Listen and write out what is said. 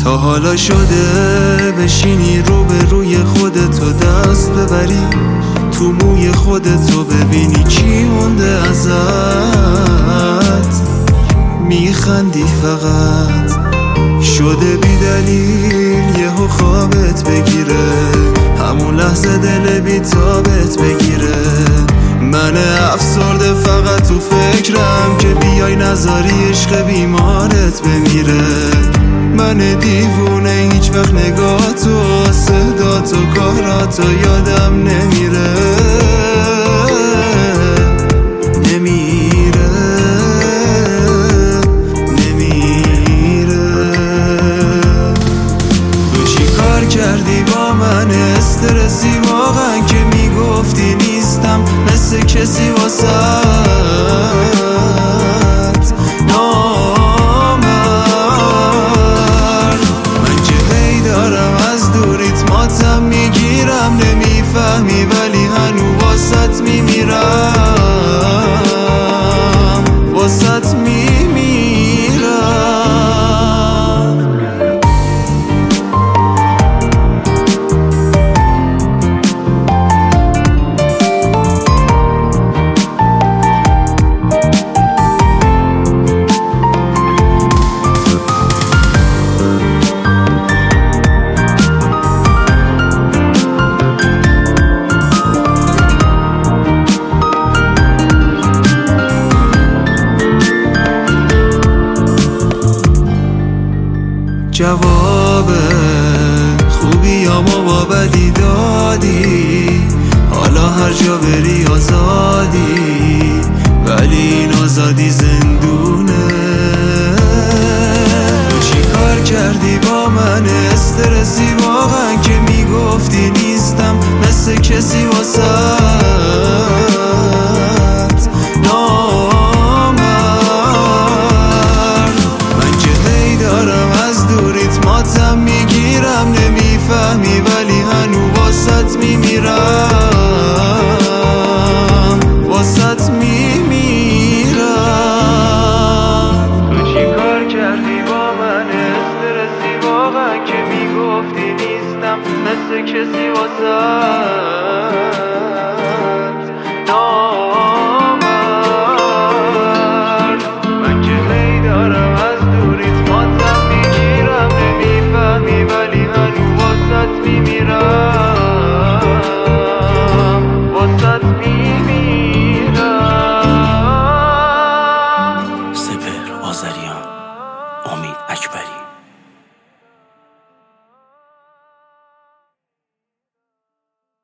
تا حالا شده بشینی روی خودتو دست ببری، تو موی خودتو ببینی چی مونده ازت، میخندی فقط. شده بی دلیل یهو خوابت بگیره، همون لحظه دل بی تابت بگیره. من افسرده فقط تو فکرم که بیای نذاری عشق بیمارت بمیره. من دیوونه هیچ وقت نگاهتو، صداتو، کاراتو یادم نمیره. کردی با من استرسی واقعا که میگفتی نیستم مثل کسی واسط نامرد. من که هی دارم از دوریت ماتم میگیرم، نمیفهمی ولی هنو واسط میمیرم، واسط میمیرم. جواب خوبیامو با بدی دادی، حالا هر جا بری آزادی، ولی این آزادی زندونه. تو چی کار کردی با من استرسی واقعا که میگفتی نیستم مثل کسی واسط ماتم میگیرم، نمیفهمی ولی هنو واسط میمیرم، واسط میمیرم. تو چی کار کردی با من استرسی واقعا که میگفتی نیستم مثل کسی واسط